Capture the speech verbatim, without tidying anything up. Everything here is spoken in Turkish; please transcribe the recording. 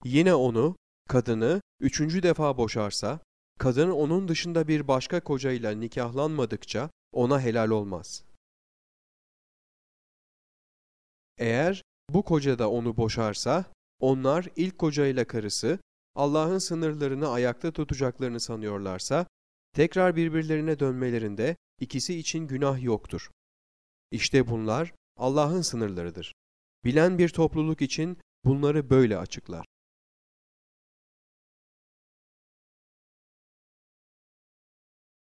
Yine onu, kadını üçüncü defa boşarsa, kadın onun dışında bir başka kocayla nikahlanmadıkça ona helal olmaz. Eğer bu koca da onu boşarsa, onlar ilk kocayla karısı, Allah'ın sınırlarını ayakta tutacaklarını sanıyorlarsa, tekrar birbirlerine dönmelerinde ikisi için günah yoktur. İşte bunlar Allah'ın sınırlarıdır. Bilen bir topluluk için bunları böyle açıklar.